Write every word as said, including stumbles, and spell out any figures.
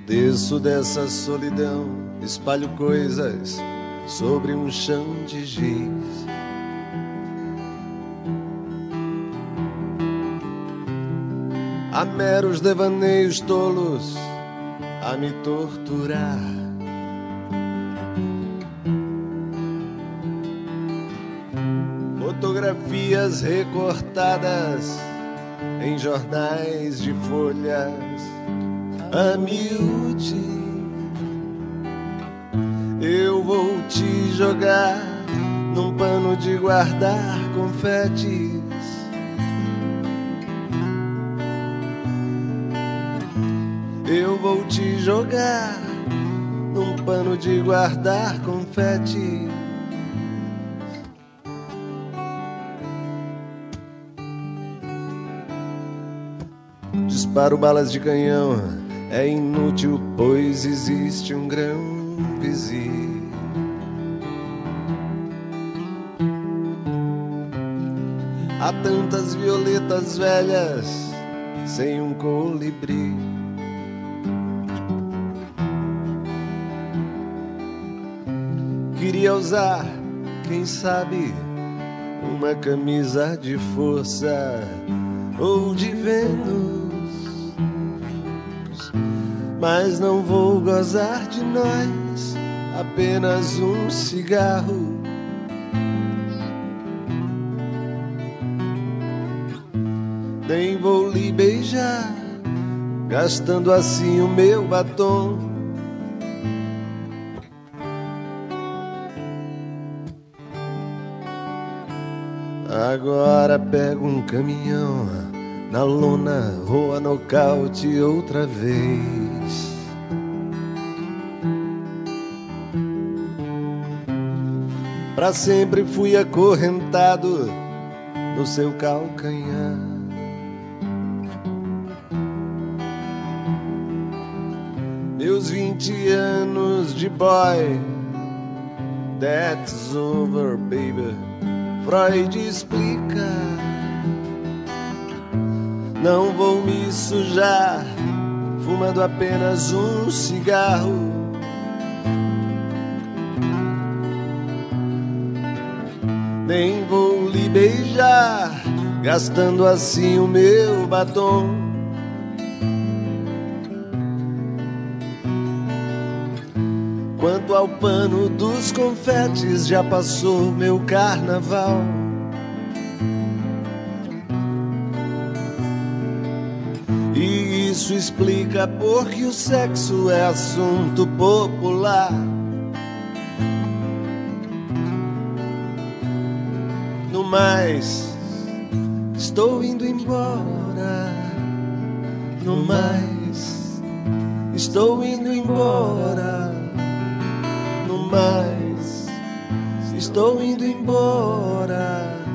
desço dessa solidão, espalho coisas sobre um chão de giz. Há meros devaneios tolos a me torturar. Fotografias recortadas em jornais de folhas a miúde. Eu vou te jogar num pano de guardar confetes. Eu vou te jogar num pano de guardar confetes. Disparo balas de canhão, é inútil, pois existe um grão vizir. Há tantas violetas velhas sem um colibri. Queria usar, quem sabe, uma camisa de força ou de Vênus, mas não vou gozar de nós, apenas um cigarro. Nem vou lhe beijar, gastando assim o meu batom. Agora pego um caminhão, na lona vou a nocaute outra vez. Pra sempre fui acorrentado no seu calcanhar. Meus vinte anos de boy, that's over, baby. Freud explica. Não vou me sujar fumando apenas um cigarro. Nem vou lhe beijar, gastando assim o meu batom. Quanto ao pano dos confetes, já passou meu carnaval. E isso explica porque o sexo é assunto popular. No mais, estou indo embora. No mais, estou indo embora. No mais, estou indo embora.